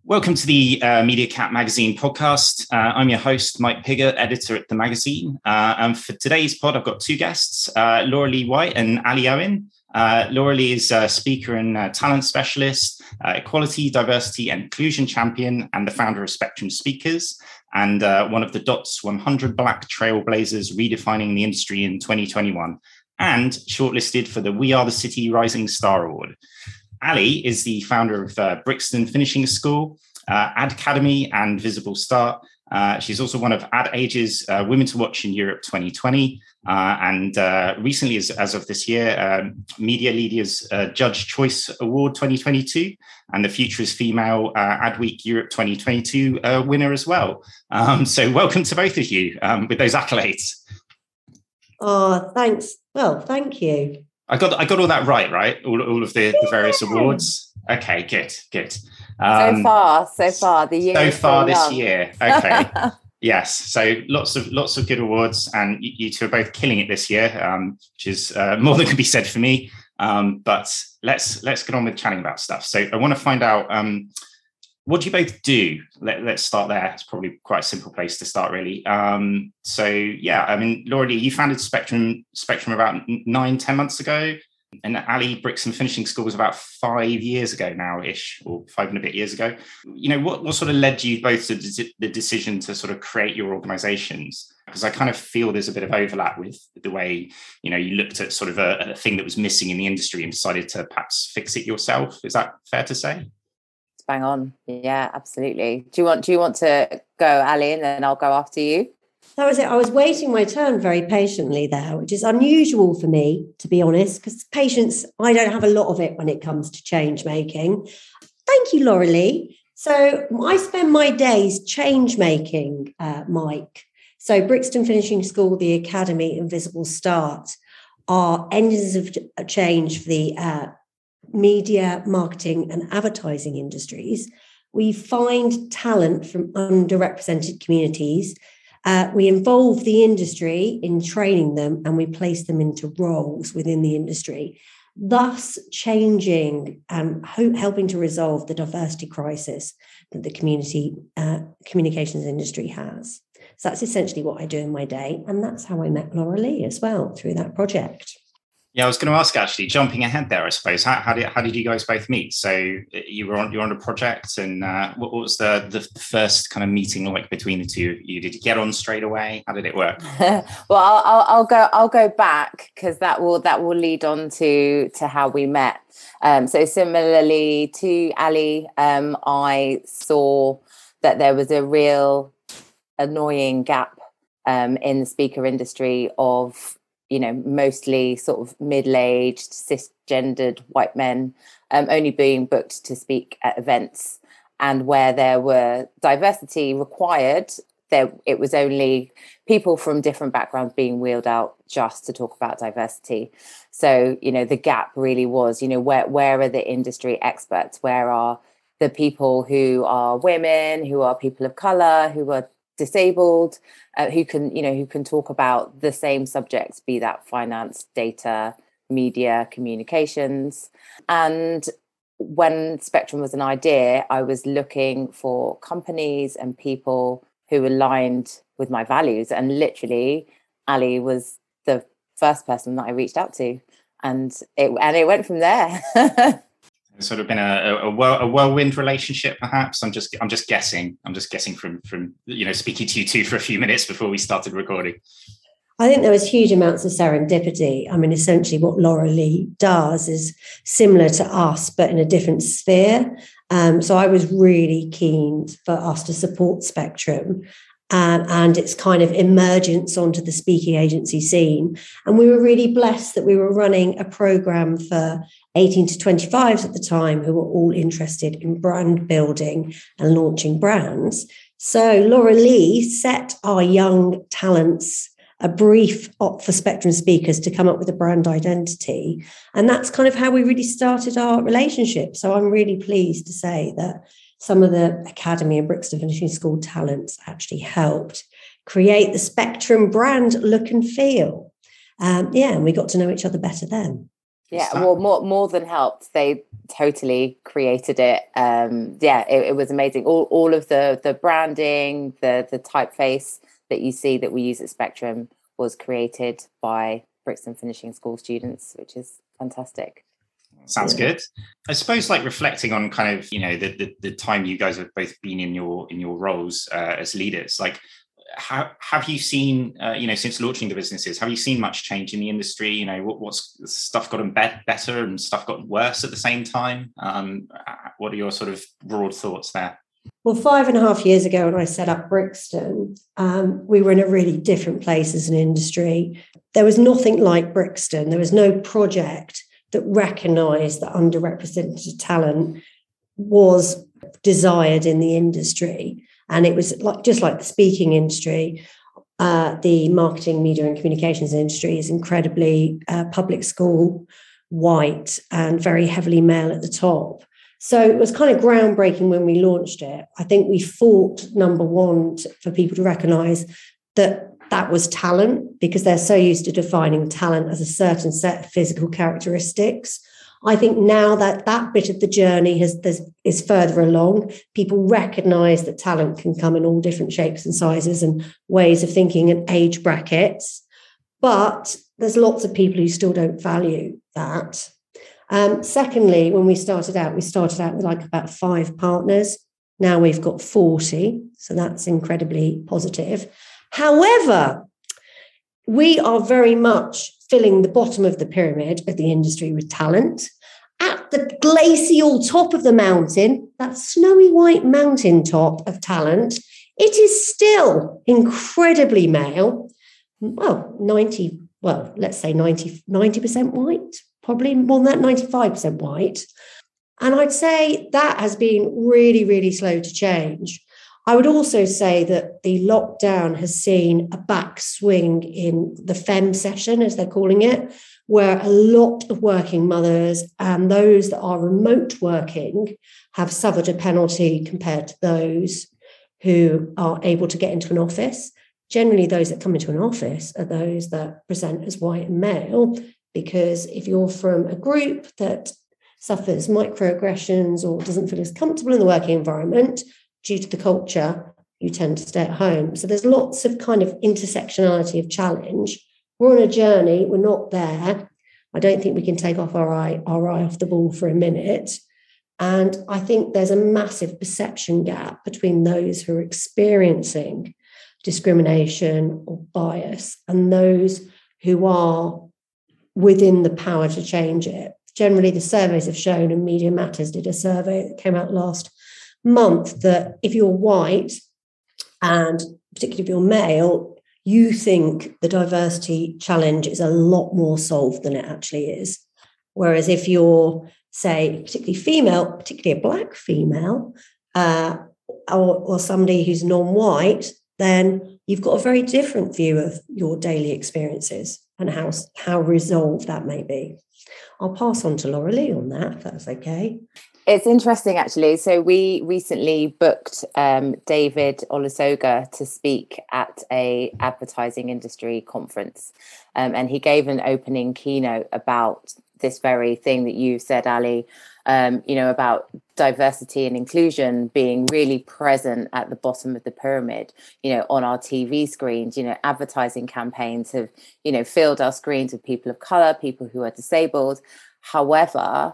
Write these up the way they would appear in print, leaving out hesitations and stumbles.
Welcome to the Media Cat Magazine podcast. I'm your host, Mike Pigott, editor at the magazine. And for today's pod, I've got two guests, Laura Lee White and Ali Owen. Laura Lee is a speaker and talent specialist, equality, diversity and inclusion champion, and the founder of Spectrum Speakers, and one of the DOT's 100 Black Trailblazers redefining the industry in 2021, and shortlisted for the We Are the City Rising Star Award. Ali is the founder of Brixton Finishing School, Ad Academy and Visible Start. She's also one of Ad Age's Women to Watch in Europe 2020. And recently, as of this year, Media Leaders Judge Choice Award 2022 and the Future is Female Ad Week Europe 2022 winner as well. So welcome to both of you with those accolades. Oh, thanks. Well, thank you. I got all that right? All of the various awards. Okay, good. So far, the year. So far this year. Okay. Yes. So lots of good awards, and you two are both killing it this year, which is more than can be said for me. But let's get on with chatting about stuff. So I want to find out what do you both do? Let's start there. It's probably quite a simple place to start, really. So yeah, I mean, Laura Lee, you founded Spectrum about 9-10 months ago, and Ali, Brixton Finishing School was about 5 years ago now-ish, or 5 and a bit years ago. You know, what sort of led you both to the decision to sort of create your organisations? Because I kind of feel there's a bit of overlap with the way, you know, you looked at sort of a thing that was missing in the industry and decided to perhaps fix it yourself. Is that fair to say? Bang on. Yeah, absolutely. Do you want to go, Ali, and then I'll go after you? That was it. I was waiting my turn very patiently there, which is unusual for me, to be honest, because patience, I don't have a lot of it when it comes to change making. Thank you, Laura Lee. So I spend my days change making, Mike. So Brixton Finishing School, the Academy and Visible Start are engines of change for the media, marketing and advertising industries. We find talent from underrepresented communities. We involve the industry in training them, and we place them into roles within the industry, thus changing and helping to resolve the diversity crisis that the community communications industry has. So that's essentially what I do in my day. And that's how I met Laura Lee as well, through that project. Yeah, I was going to ask, actually, jumping ahead there, I suppose, how did you guys both meet? So you're on a project, and what was the first kind of meeting like between the two of you? Did you get on straight away? How did it work? Well, I'll go back, because that will lead on to how we met. So similarly to Ali, I saw that there was a real annoying gap in the speaker industry of, you know, mostly sort of middle-aged, cisgendered white men only being booked to speak at events. And where there were diversity required, it was only people from different backgrounds being wheeled out just to talk about diversity. So, you know, the gap really was, you know, where are the industry experts? Where are the people who are women, who are people of colour, who are disabled, who can talk about the same subjects, be that finance, data, media, communications. And when Spectrum was an idea, I was looking for companies and people who aligned with my values. And literally, Ali was the first person that I reached out to, and it went from there. It's sort of been a whirlwind relationship, perhaps. I'm just guessing. I'm just guessing from you know, speaking to you two for a few minutes before we started recording. I think there was huge amounts of serendipity. I mean, essentially what Laura Lee does is similar to us, but in a different sphere. So I was really keen for us to support Spectrum and its kind of emergence onto the speaking agency scene. And we were really blessed that we were running a program for 18 to 25s at the time who were all interested in brand building and launching brands. So Laura Lee set our young talents a brief for Spectrum speakers to come up with a brand identity. And that's kind of how we really started our relationship. So I'm really pleased to say that some of the Academy and Brixton Finishing School talents actually helped create the Spectrum brand look and feel. And we got to know each other better then. Yeah, well, more than helped. They totally created it. It was amazing. All of the branding, the typeface that you see that we use at Spectrum was created by Brixton Finishing School students, which is fantastic. Sounds good. I suppose, like, reflecting on kind of, the time you guys have both been in your roles as leaders, like, how have you seen, since launching the businesses, have you seen much change in the industry? What's stuff gotten better and stuff gotten worse at the same time? What are your sort of broad thoughts there? Well, 5.5 years ago when I set up Brixton, we were in a really different place as an industry. There was nothing like Brixton. There was no project that recognised that underrepresented talent was desired in the industry. And it was just like the speaking industry, the marketing, media and communications industry is incredibly public school, white and very heavily male at the top. So it was kind of groundbreaking when we launched it. I think we fought, number one, for people to recognise that was talent, because they're so used to defining talent as a certain set of physical characteristics. I think now that bit of the journey is further along. People recognise that talent can come in all different shapes and sizes and ways of thinking and age brackets. But there's lots of people who still don't value that. Secondly, when we started out with like about 5 partners. Now we've got 40, so that's incredibly positive. However, we are very much filling the bottom of the pyramid of the industry with talent. At the glacial top of the mountain, that snowy white mountaintop of talent, it is still incredibly male. Well, let's say 90% white, probably more than that, 95% white. And I'd say that has been really, really slow to change. I would also say that the lockdown has seen a backswing in the fem session, as they're calling it, where a lot of working mothers and those that are remote working have suffered a penalty compared to those who are able to get into an office. Generally, those that come into an office are those that present as white and male, because if you're from a group that suffers microaggressions or doesn't feel as comfortable in the working environment, due to the culture, you tend to stay at home. So there's lots of kind of intersectionality of challenge. We're on a journey. We're not there. I don't think we can take off our eye off the ball for a minute. And I think there's a massive perception gap between those who are experiencing discrimination or bias and those who are within the power to change it. Generally, the surveys have shown, and Media Matters did a survey that came out last month, that if you're white and particularly if you're male, you think the diversity challenge is a lot more solved than it actually is. Whereas if you're, say, particularly female, particularly a black female, or somebody who's non-white, then you've got a very different view of your daily experiences and how resolved that may be. I'll pass on to Laura-Lee on that, if that's okay. It's interesting, actually. So we recently booked David Olusoga to speak at a advertising industry conference. And he gave an opening keynote about this very thing that you said, Ali, about diversity and inclusion being really present at the bottom of the pyramid, on our TV screens. Advertising campaigns have, filled our screens with people of color, people who are disabled. However,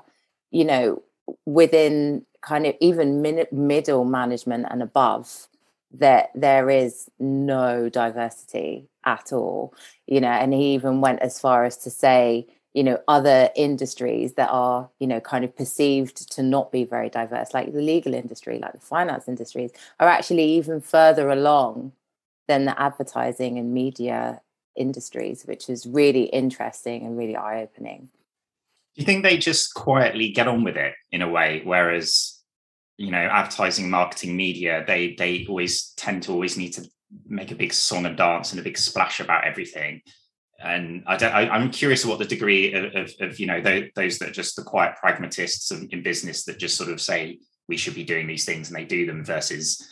within kind of even middle management and above, there is no diversity at all, and he even went as far as to say, other industries that are, kind of perceived to not be very diverse, like the legal industry, like the finance industries, are actually even further along than the advertising and media industries, which is really interesting and really eye-opening. Do you think they just quietly get on with it in a way, whereas, advertising, marketing, media, they always tend to need to make a big song and dance and a big splash about everything? And I'm curious of what the degree of those that are just the quiet pragmatists in business that just sort of say we should be doing these things and they do them, versus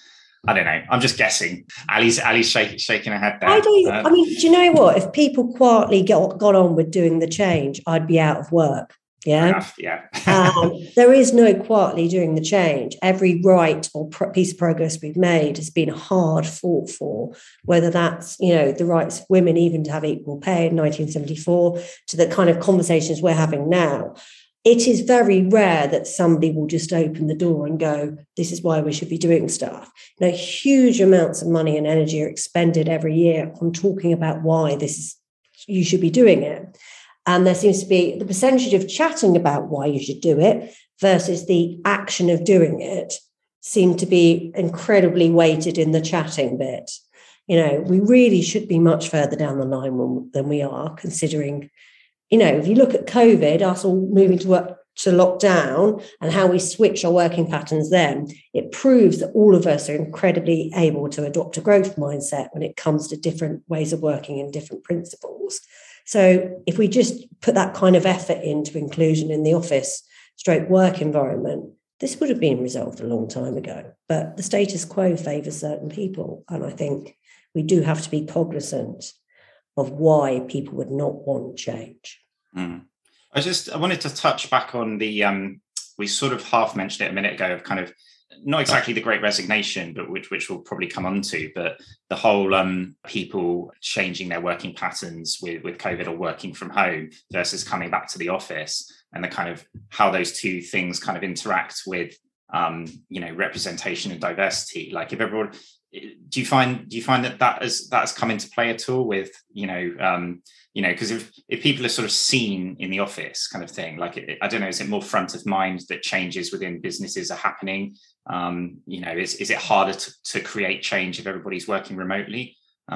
I don't know. I'm just guessing. Ali's shaking her head there. I mean, do you know what? If people quietly got on with doing the change, I'd be out of work. Yeah. There is no quietly doing the change. Every right or piece of progress we've made has been hard fought for, whether that's, the rights of women even to have equal pay in 1974 to the kind of conversations we're having now. It is very rare that somebody will just open the door and go, this is why we should be doing stuff. Huge amounts of money and energy are expended every year on talking about why you should be doing it. And there seems to be the percentage of chatting about why you should do it versus the action of doing it seem to be incredibly weighted in the chatting bit. We really should be much further down the line than we are, considering, if you look at COVID, us all moving to lockdown and how we switch our working patterns then, it proves that all of us are incredibly able to adopt a growth mindset when it comes to different ways of working and different principles. So if we just put that kind of effort into inclusion in the office / work environment, this would have been resolved a long time ago. But the status quo favours certain people. And I think we do have to be cognizant of why people would not want change. Mm. I wanted to touch back on the, we sort of half mentioned it a minute ago, of kind of not exactly the Great Resignation, but which we'll probably come on to, but the whole people changing their working patterns with COVID or working from home versus coming back to the office, and the kind of how those two things kind of interact with, representation and diversity. Like, if everyone, do you find that has come into play at all with, because if people are sort of seen in the office kind of thing, like, I don't know, is it more front of mind that changes within businesses are happening? Is it harder to create change if everybody's working remotely?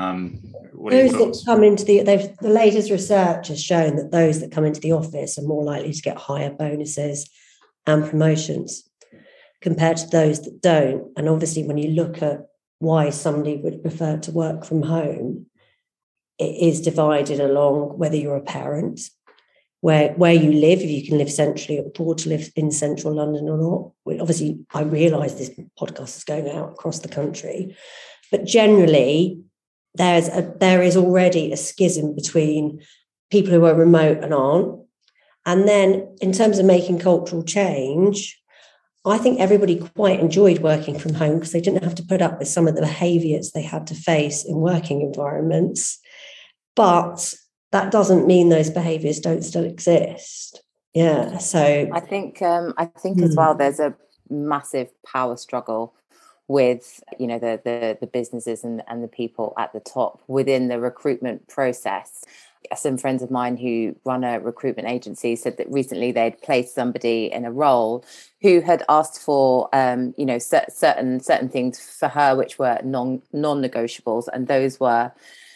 Those that come into the latest research has shown that those that come into the office are more likely to get higher bonuses and promotions compared to those that don't. And obviously, when you look at why somebody would prefer to work from home, it is divided along whether you're a parent, where you live, if you can live centrally or afford to live in central London or not. Obviously, I realise this podcast is going out across the country, but generally there is already a schism between people who are remote and aren't. And then in terms of making cultural change, I think everybody quite enjoyed working from home because they didn't have to put up with some of the behaviours they had to face in working environments. But that doesn't mean those behaviours don't still exist. Yeah. So I think as well, there's a massive power struggle with, the businesses and the people at the top within the recruitment process. Some friends of mine who run a recruitment agency said that recently they'd placed somebody in a role who had asked for, certain things for her, which were non-negotiables. And those were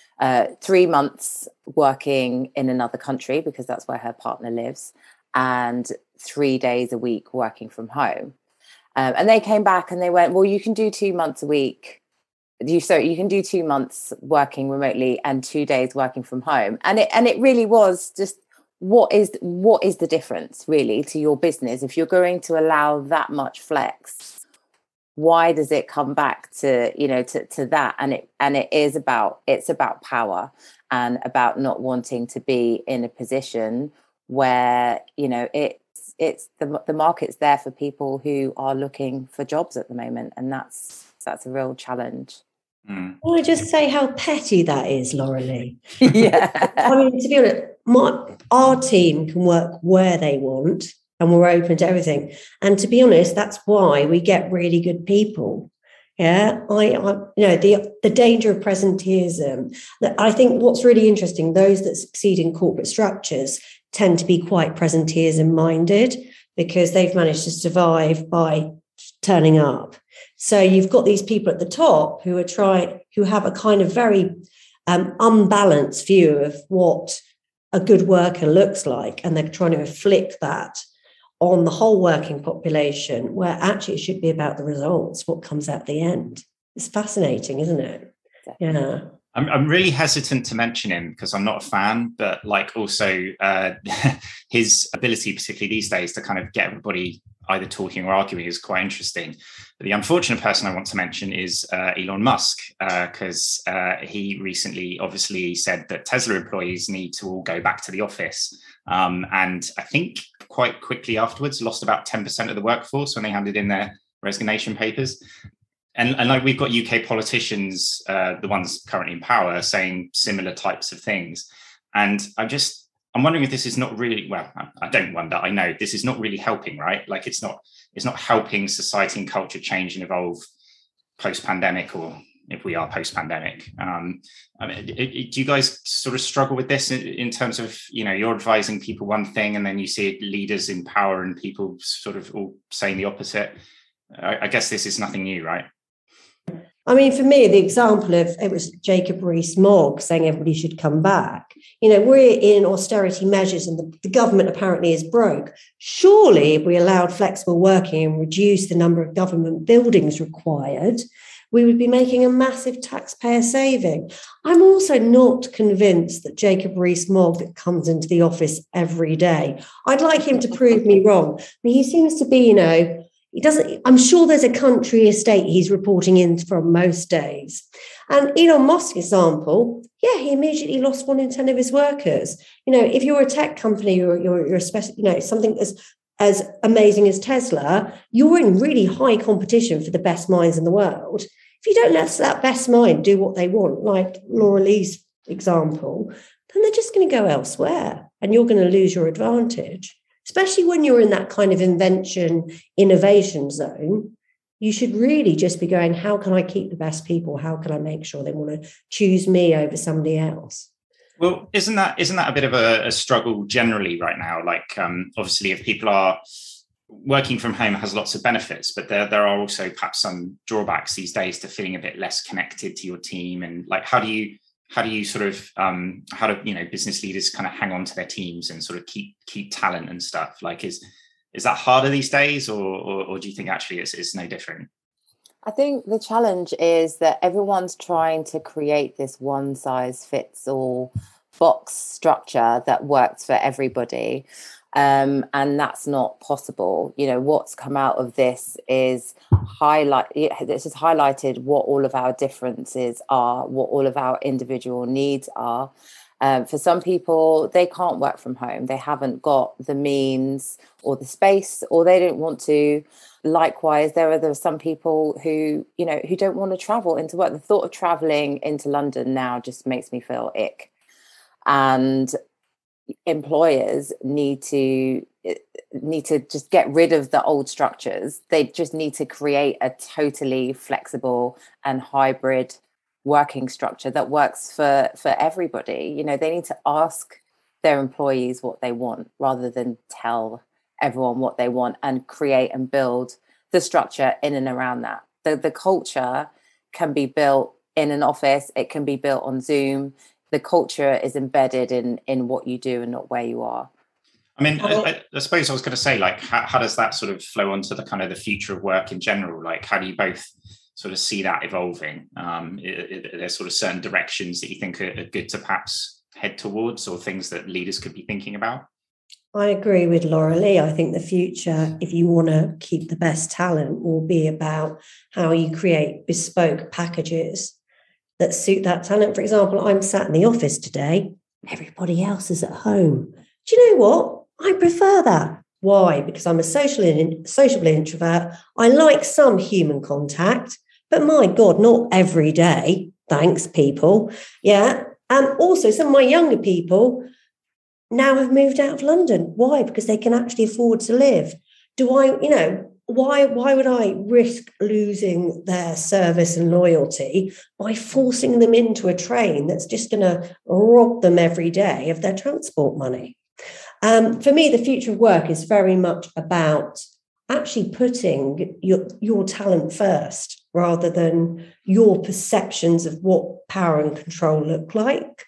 3 months working in another country because that's where her partner lives, and 3 days a week working from home. And they came back and they went, well, you can do 2 months a week. You can do 2 months working remotely and 2 days working from home. And it really was just, what is the difference really to your business? If you're going to allow that much flex, why does it come back to that? And it's about power and about not wanting to be in a position where, it's the market's there for people who are looking for jobs at the moment. And that's a real challenge. Mm. Can I just say how petty that is, Laurelie? Yeah. I mean, to be honest, our team can work where they want and we're open to everything. And to be honest, that's why we get really good people. Yeah, the danger of presenteeism. I think what's really interesting, those that succeed in corporate structures tend to be quite presenteeism minded because they've managed to survive by turning up. So you've got these people at the top who have a kind of very unbalanced view of what a good worker looks like, and they're trying to inflict that on the whole working population, where actually it should be about the results, what comes at the end. It's fascinating, isn't it? Yeah. I'm really hesitant to mention him because I'm not a fan, but also his ability, particularly these days, to kind of get everybody either talking or arguing is quite interesting. But the unfortunate person I want to mention is Elon Musk, because he recently obviously said that Tesla employees need to all go back to the office. And I think quite quickly afterwards lost about 10% of the workforce when they handed in their resignation papers. And like we've got UK politicians, the ones currently in power, saying similar types of things. And I'm wondering if this is not really, well, I don't wonder, I know this is not really helping, right? Like it's not helping society and culture change and evolve post-pandemic, or if we are post-pandemic. I mean, do you guys sort of struggle with this in terms of, you're advising people one thing and then you see leaders in power and people sort of all saying the opposite? I guess this is nothing new, right? I mean, for me, the example of it was Jacob Rees-Mogg saying everybody should come back. We're in austerity measures and the government apparently is broke. Surely, if we allowed flexible working and reduced the number of government buildings required, we would be making a massive taxpayer saving. I'm also not convinced that Jacob Rees-Mogg comes into the office every day. I'd like him to prove me wrong. I mean, he seems to be, he doesn't. I'm sure there's a country estate he's reporting in from most days. And Elon Musk's example, he immediately lost 1 in 10 of his workers. If you're a tech company or you're something as amazing as Tesla, you're in really high competition for the best minds in the world. If you don't let that best mind do what they want, like Laura Lee's example, then they're just going to go elsewhere, and you're going to lose your advantage. Especially when you're in that kind of innovation zone, you should really just be going, how can I keep the best people? How can I make sure they want to choose me over somebody else? Well, isn't that a bit of a struggle generally right now? Like, obviously, if people are working from home, has lots of benefits, but there are also perhaps some drawbacks these days to feeling a bit less connected to your team. And like, how do you sort of how do business leaders kind of hang on to their teams and sort of keep talent and stuff? Like, is that harder these days, or do you think actually it's no different? I think the challenge is that everyone's trying to create this one size fits all box structure that works for everybody. And that's not possible. What's come out of this is this has highlighted what all of our differences are, what all of our individual needs are. For some people, they can't work from home. They haven't got the means or the space, or they don't want to. Likewise, there are some people who don't want to travel into work. The thought of traveling into London now just makes me feel ick. And employers need to just get rid of the old structures. They just need to create a totally flexible and hybrid working structure that works for everybody. They need to ask their employees what they want rather than tell everyone what they want, and create and build the structure in and around that. The culture can be built in an office, it can be built on Zoom. The culture is embedded in what you do and not where you are. I mean, I suppose I was going to say, like, how does that sort of flow onto the kind of the future of work in general? Like, how do you both sort of see that evolving? There's sort of certain directions that you think are good to perhaps head towards, or things that leaders could be thinking about? I agree with Laura Lee. I think the future, if you want to keep the best talent, will be about how you create bespoke packages that suit that talent. For example, I'm sat in the office today. Everybody else is at home. Do you know what? I prefer that. Why? Because I'm a sociable introvert. I like some human contact, but my God, not every day. Thanks, people. Yeah. And also some of my younger people now have moved out of London. Why? Because they can actually afford to live. Why would I risk losing their service and loyalty by forcing them into a train that's just going to rob them every day of their transport money? For me, the future of work is very much about actually putting your talent first rather than your perceptions of what power and control look like.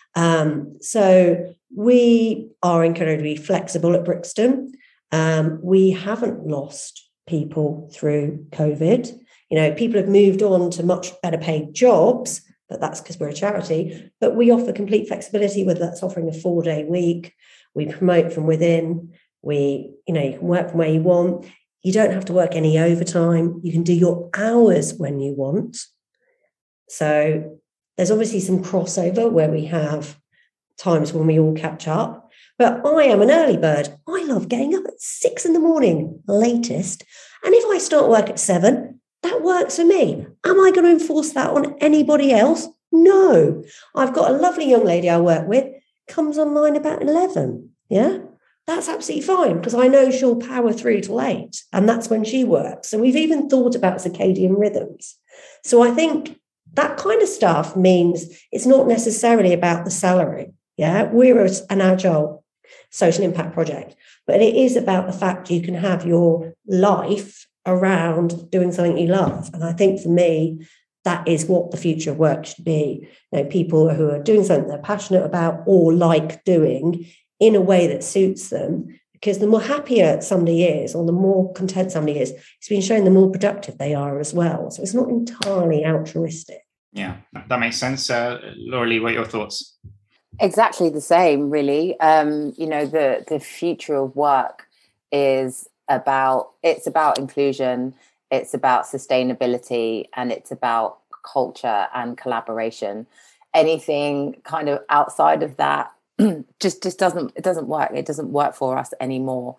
So we are incredibly flexible at Brixton. We haven't lost people through COVID. People have moved on to much better paid jobs, but that's because we're a charity. But we offer complete flexibility, whether that's offering a 4-day week. We promote from within. You can work from where you want. You don't have to work any overtime. You can do your hours when you want. So there's obviously some crossover where we have times when we all catch up. But I am an early bird. I love getting up at 6 a.m, latest. And if I start work at 7, that works for me. Am I going to enforce that on anybody else? No. I've got a lovely young lady I work with, comes online about 11. Yeah, that's absolutely fine because I know she'll power through till 8 and that's when she works. So we've even thought about circadian rhythms. So I think that kind of stuff means it's not necessarily about the salary. Yeah, we're an agile social impact project, but it is about the fact you can have your life around doing something you love. And I think for me, that is what the future of work should be. People who are doing something they're passionate about or like doing in a way that suits them, because the more happier somebody is or the more content somebody is, it's been shown the more productive they are as well. So it's not entirely altruistic. Yeah, that makes sense. Laura-Lee, what are your thoughts? Exactly the same, really. The future of work is about inclusion, it's about sustainability, and it's about culture and collaboration. Anything kind of outside of that just doesn't work. It doesn't work for us anymore.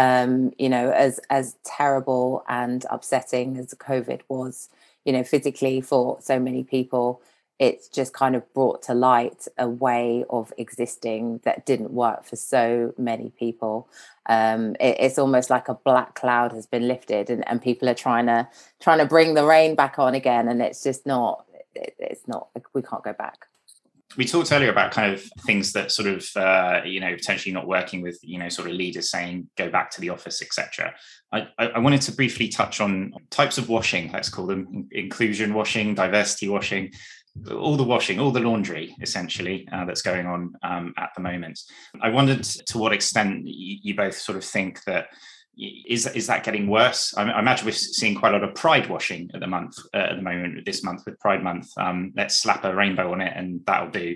As terrible and upsetting as COVID was, physically for so many people, it's just kind of brought to light a way of existing that didn't work for so many people. It's almost like a black cloud has been lifted and people are trying to bring the rain back on again. And it's just not, we can't go back. We talked earlier about kind of things that sort of, potentially not working with, sort of leaders saying, go back to the office, etc. I wanted to briefly touch on types of washing, let's call them inclusion washing, diversity washing, all the washing, all the laundry, essentially, that's going on at the moment. I wondered to what extent you both sort of think that is that getting worse? I imagine we're seeing quite a lot of pride washing at the moment, this month with Pride Month. Let's slap a rainbow on it and that'll do.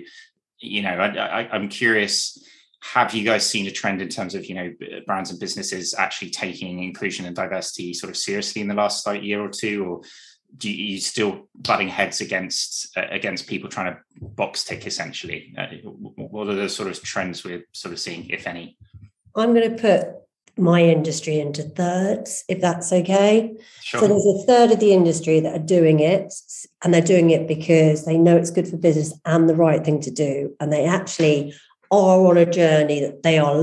I'm curious, have you guys seen a trend in terms of, brands and businesses actually taking inclusion and diversity sort of seriously in the last year or two, or do you still butting heads against people trying to box tick essentially? What are the sort of trends we're sort of seeing, if any? I'm going to put my industry into thirds, if that's okay. Sure. So there's a third of the industry that are doing it, and they're doing it because they know it's good for business and the right thing to do. And they actually are on a journey that they are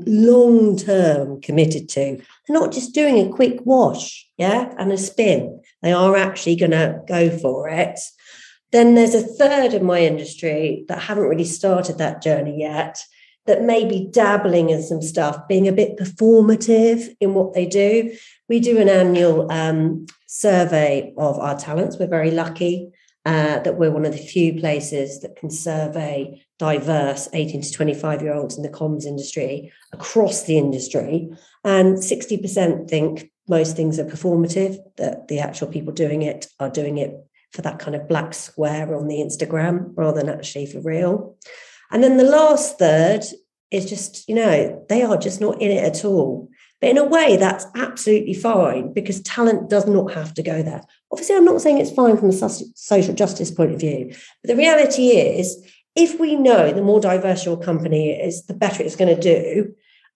long-term committed to. They're not just doing a quick wash, and a spin. They are actually going to go for it. Then there's a third of my industry that haven't really started that journey yet, that may be dabbling in some stuff, being a bit performative in what they do. We do an annual survey of our talents. We're very lucky that we're one of the few places that can survey diverse 18 to 25-year-olds in the comms industry across the industry. And 60% think most things are performative, that the actual people doing it are doing it for that kind of black square on the Instagram rather than actually for real. And then the last third is just, they are just not in it at all. But in a way, that's absolutely fine because talent does not have to go there. Obviously, I'm not saying it's fine from a social justice point of view. But the reality is, if we know the more diverse your company is, the better it's going to do.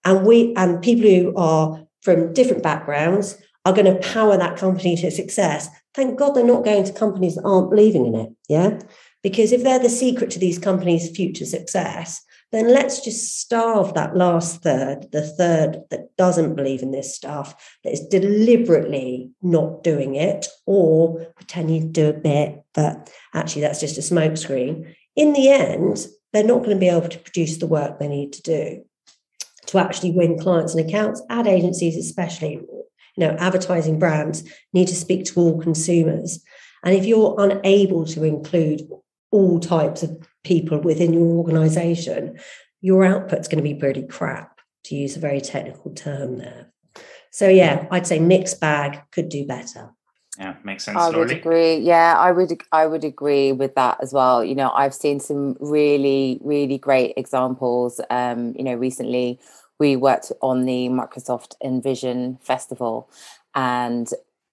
And people who are from different backgrounds are going to power that company to success. Thank God they're not going to companies that aren't believing in it. Because if they're the secret to these companies' future success, then let's just starve that last third, the third that doesn't believe in this stuff, that is deliberately not doing it or pretending to do a bit, but actually that's just a smokescreen. In the end, they're not going to be able to produce the work they need to do to actually win clients and accounts. Ad agencies especially, advertising brands need to speak to all consumers. And if you're unable to include all types of people within your organization, your output's going to be pretty crap, to use a very technical term there. So I'd say mixed bag, could do better. Yeah, makes sense. I would agree. Yeah, I would agree with that as well. I've seen some really, really great examples. Recently we worked on the Microsoft Envision Festival, And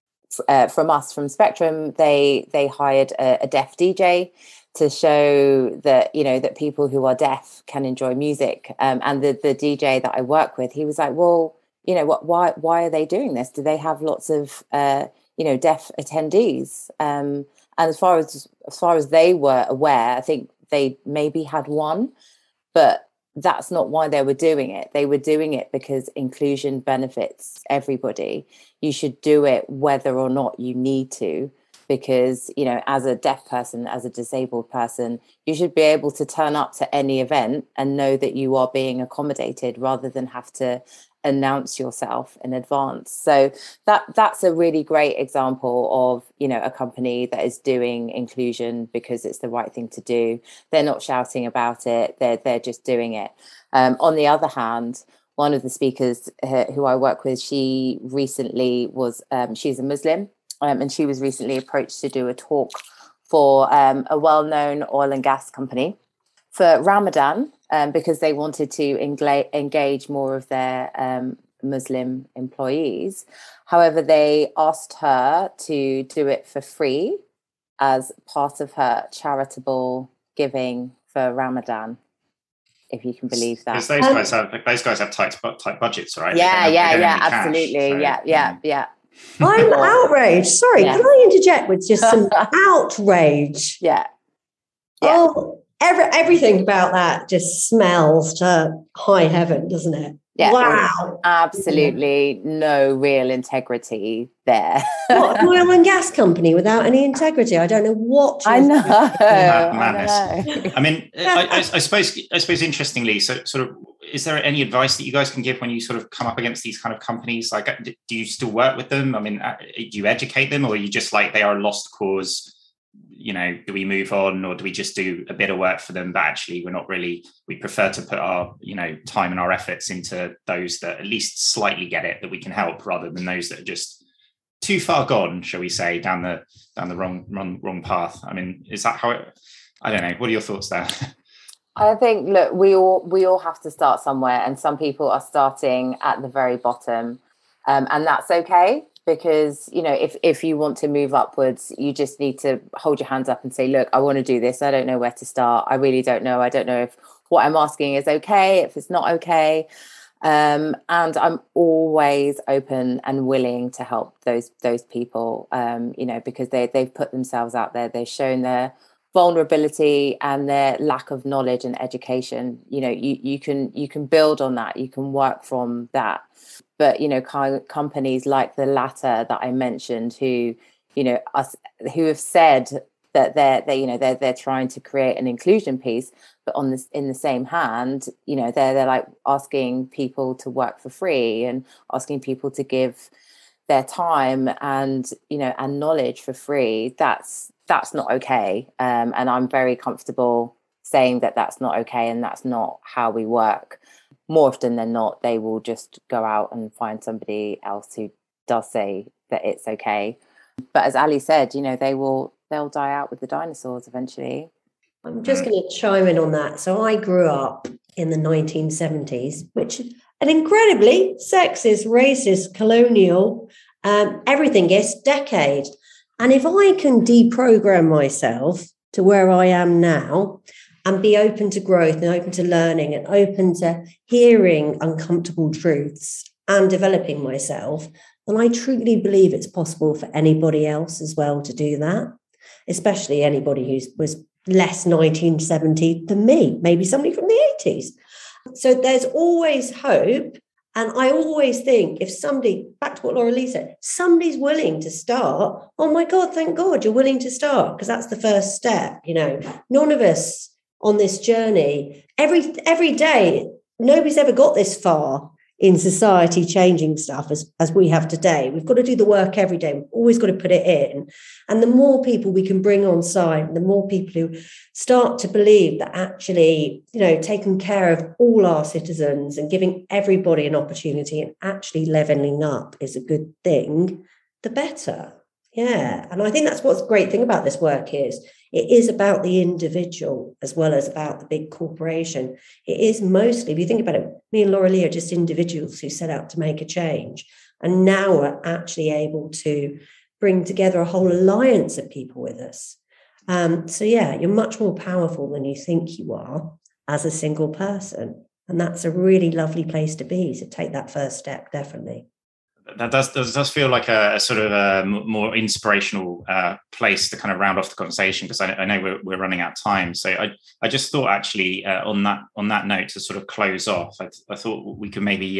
from Spectrum, they hired a deaf DJ to show that, that people who are deaf can enjoy music. And the DJ that I work with, he was like, well, why are they doing this? Do they have lots of deaf attendees? And as far as they were aware, I think they maybe had one, but that's not why they were doing it. They were doing it because inclusion benefits everybody. You should do it whether or not you need to, because, as a deaf person, as a disabled person, you should be able to turn up to any event and know that you are being accommodated rather than have to announce yourself in advance. So that's a really great example of, a company that is doing inclusion because it's the right thing to do. They're not shouting about it. They're just doing it. On the other hand, one of the speakers who I work with, she recently was, she's a Muslim, and she was recently approached to do a talk for a well-known oil and gas company for Ramadan, because they wanted to engage more of their Muslim employees. However, they asked her to do it for free as part of her charitable giving for Ramadan, if you can believe that. Because those guys have tight budgets, right? Yeah, absolutely. Cash, so, yeah. I'm outraged. Sorry, can I interject with just some outrage? Yeah. Oh, everything about that just smells to high heaven, doesn't it? Yeah. Wow. Absolutely no real integrity there. What, an oil and gas company without any integrity? I don't know what. I know. Madness. I mean, I suppose interestingly, so sort of, is there any advice that you guys can give when you sort of come up against these kind of companies? Like, do you still work with them? I mean, do you educate them, or are you just like, they are a lost cause? Do we move on, or do we just do a bit of work for them, but actually we prefer to put our, time and our efforts into those that at least slightly get it, that we can help, rather than those that are just too far gone, shall we say, down the wrong path? I mean, is that how I don't know. What are your thoughts there? I think, look, we all have to start somewhere, and some people are starting at the very bottom, and that's okay. Because, if you want to move upwards, you just need to hold your hands up and say, look, I want to do this. I don't know where to start. I really don't know. I don't know if what I'm asking is okay, if it's not okay. And I'm always open and willing to help those people, because they've put themselves out there. They've shown their vulnerability and their lack of knowledge and education. You can build on that. You can work from that. But, companies like the latter that I mentioned, who have said that they're trying to create an inclusion piece, but in the same hand, they're like asking people to work for free and asking people to give their time and knowledge for free. That's not okay. And I'm very comfortable saying that that's not okay, and that's not how we work. More often than not, they will just go out and find somebody else who does say that it's okay. But as Ali said, they'll die out with the dinosaurs eventually. I'm just going to chime in on that. So I grew up in the 1970s, which is an incredibly sexist, racist, colonial, everything-ish decade. And if I can deprogram myself to where I am now, and be open to growth and open to learning and open to hearing uncomfortable truths and developing myself, then I truly believe it's possible for anybody else as well to do that, especially anybody who was less 1970 than me, maybe somebody from the 80s. So there's always hope. And I always think if somebody, back to what Laura Lee said, somebody's willing to start, oh my God, thank God you're willing to start, because that's the first step. None of us on this journey, every day, nobody's ever got this far in society changing stuff as we have today. We've got to do the work every day. We've always got to put it in. And the more people we can bring on side, the more people who start to believe that actually, taking care of all our citizens and giving everybody an opportunity and actually leveling up is a good thing, the better. Yeah. And I think that's what's the great thing about this work is it is about the individual as well as about the big corporation. It is mostly, if you think about it, me and Laura Lee are just individuals who set out to make a change. And now we're actually able to bring together a whole alliance of people with us. So yeah, you're much more powerful than you think you are as a single person. And that's a really lovely place to be, to take that first step, definitely. That does feel like a sort of a more inspirational place to kind of round off the conversation, because I know we're running out of time. So I just thought actually on that note, to sort of close off, I thought we could maybe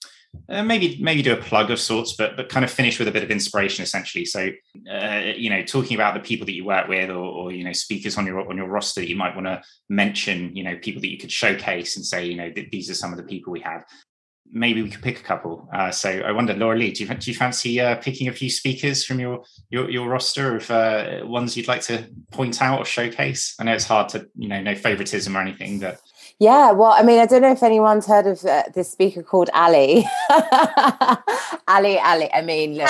do a plug of sorts, but kind of finish with a bit of inspiration, essentially. So talking about the people that you work with, or speakers on your roster that you might want to mention, people that you could showcase and say, these are some of the people we have. Maybe we could pick a couple. So I wonder, Laura Lee, do you fancy picking a few speakers from your roster of ones you'd like to point out or showcase? I know it's hard to, no favoritism or anything, but. Yeah, well, I mean, I don't know if anyone's heard of this speaker called Ali. Ali. I mean, look.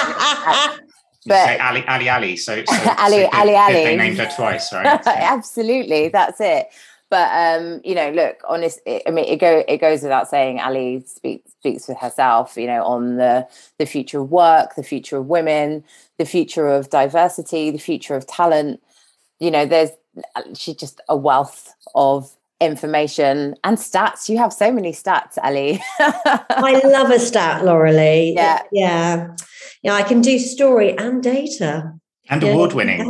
But Ali. So Ali. They named her twice, right? So. Absolutely, that's it. But look, honest. I mean, it goes without saying. Ali speaks for herself. On the future of work, the future of women, the future of diversity, the future of talent. She's just a wealth of information and stats. You have so many stats, Ali. I love a stat, Laura Lee. Yeah. I can do story and data. And award-winning,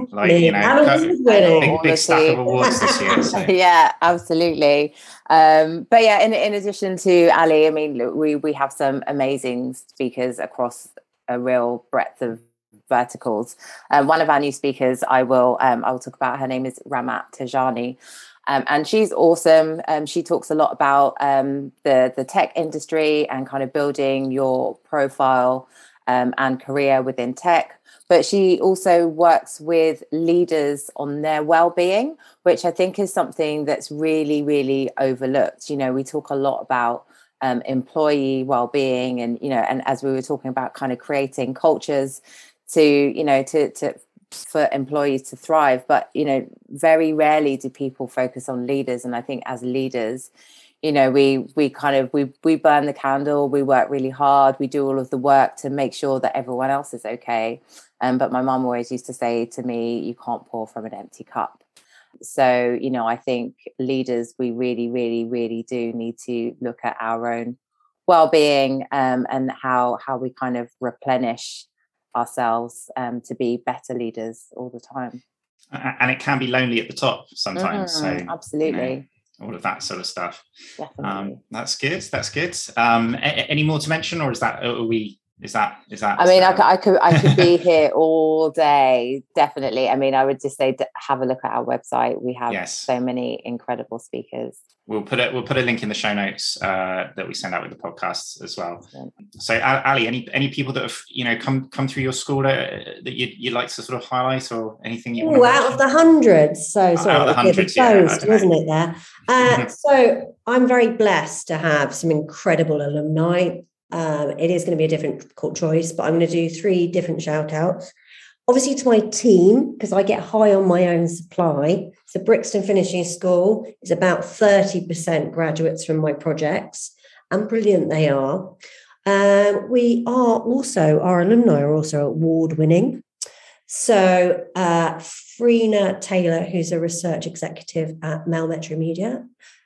big stack of awards this year. So. Yeah, absolutely. But yeah, in addition to Ali, I mean, look, we have some amazing speakers across a real breadth of verticals. One of our new speakers, I will talk about. Her name is Ramat Tajani. And she's awesome. She talks a lot about the tech industry and kind of building your profile and career within tech. But she also works with leaders on their well-being, which I think is something that's really, really overlooked. We talk a lot about employee well-being and as we were talking about kind of creating cultures to for employees to thrive. But, very rarely do people focus on leaders. And I think as leaders, we burn the candle, we work really hard, we do all of the work to make sure that everyone else is okay. But my mum always used to say to me, you can't pour from an empty cup. So, I think leaders, we really, really, really do need to look at our own well-being and how we kind of replenish ourselves to be better leaders all the time. And it can be lonely at the top sometimes. So absolutely. All of that sort of stuff. Definitely. That's good. Any more to mention, or is that I mean, I could be here all day. Definitely. I mean, I would just say have a look at our website. We have so many incredible speakers. We'll put a link in the show notes that we send out with the podcast as well. So, Ali, any people that have come through your school that you'd like to sort of highlight, or anything you want to out of the hundreds? So sorry, out of the hundreds, wasn't it there? So I'm very blessed to have some incredible alumni. It is going to be a difficult choice, but I'm going to do 3 different shout outs. Obviously to my team, because I get high on my own supply. So Brixton Finishing School is about 30% graduates from my projects, and brilliant they are. Our alumni are also award-winning. So Freena Taylor, who's a research executive at Mel Metro Media,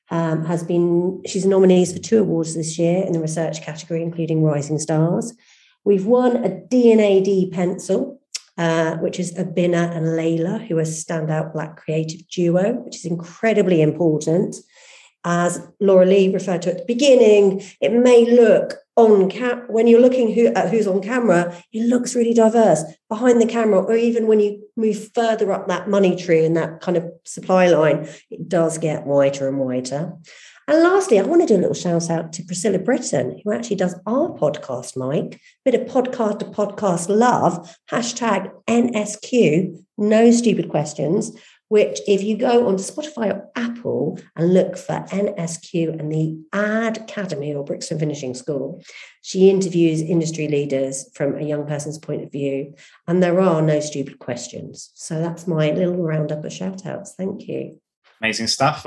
she's nominees for 2 awards this year in the research category, including Rising Stars. We've won a D&AD pencil, which is Abina and Layla, who are standout Black creative duo, which is incredibly important. As Laura Lee referred to at the beginning, it may look when you're looking at who's on camera, it looks really diverse. Behind the camera, or even when you move further up that money tree and that kind of supply line, it does get whiter and whiter. And lastly, I want to do a little shout out to Priscilla Britton, who actually does our podcast, Mike. Bit of podcast to podcast love, #NSQ, no stupid questions, which if you go onto Spotify or Apple and look for NSQ and the Ad Academy or Brixton Finishing School, she interviews industry leaders from a young person's point of view, and there are no stupid questions. So that's my little roundup of shout outs. Thank you. Amazing stuff.